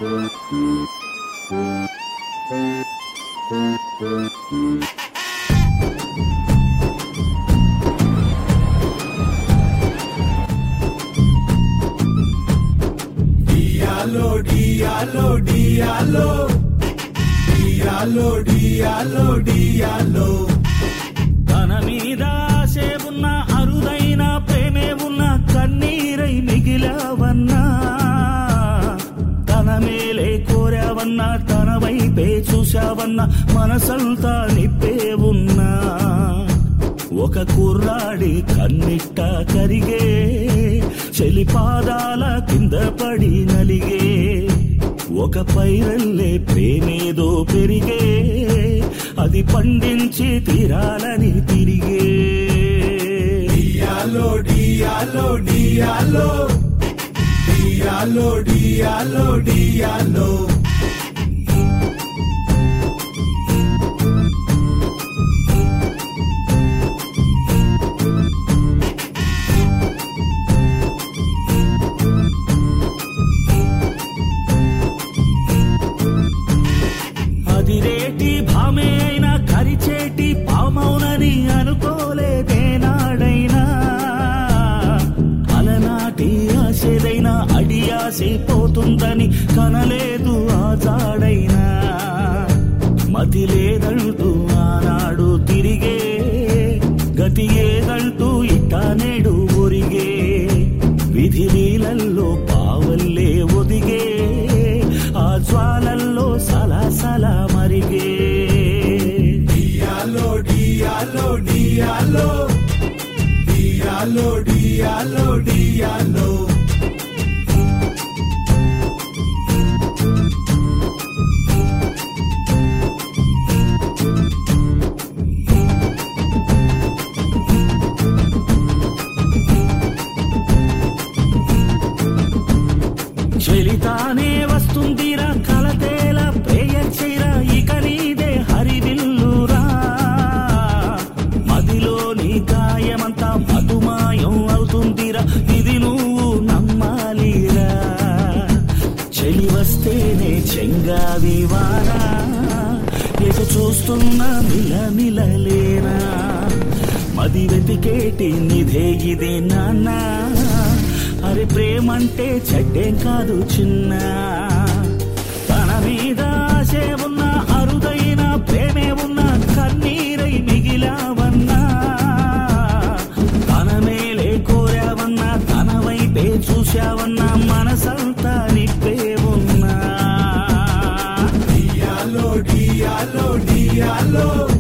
డియాలో డియాలో డియాలో డియాలో డియాలో డియాలో తన మీద ఆశే ఉన్న అరుదైన ప్రేమే ఉన్న కన్నీరై మిగిలావన్నా తన మేలే కోరావన్నా తన వైపే చూశావన్నా మనసంతా నిప్పే ఉన్నా ఒక కుర్రాడి కన్నిట్ట కరిగే చెలి పాదాల కింద పడి నలిగే ఒక పైరల్లే ప్రేమేదో పెరిగే అది పండించి తీరాలని తిరిగే డియాలో డియాలో డియాలో డియాలో డియాలో డియాలో అదిరేటి భామే అయినా కరిచేటి పామౌనని అనుకోలేదేనాడైనా అలనాటి ఆశేదైనా అడి ఆశైపోతుందని కనలేదు ఆజాడైనా మతి లేదంటూ ఆనాడు తిరిగే గతి ఏదంటూ ఇట్టా నేడు ఒరిగే విధి లీలల్లో పావల్లే ఒదిగే ఆ జ్వాలల్లో సలాసల మరిగే డియాలో డియాలో డియాలో డియాలో డియాలో డియాలో చెలితానే వస్తుందిరా కలతేలా ప్రేయచిరా ఇక నీదే హరివిల్లురా మదిలోని గాయమంతా మధుమాయం అవుతుందిరా ఇది నువ్వు నమ్మాలిరా చెలి వస్తేనే చెంగావి వారా ఎటు చూస్తున్నా నిలనిలలేనా మది వెతికేటి నిధే ఇదే నాన్నా అరే ప్రేమంటే చెడ్డేం కాదు చిన్న తన మీద ఆశే ఉన్న అరుదైన ప్రేమే ఉన్న కన్నీరై మిగిలావన్నా తన మేలే కోరావన్నా తన వైపే చూశావన్నా మనసంతా నిప్పే ఉన్నా డియాలో డియాలో డియాలో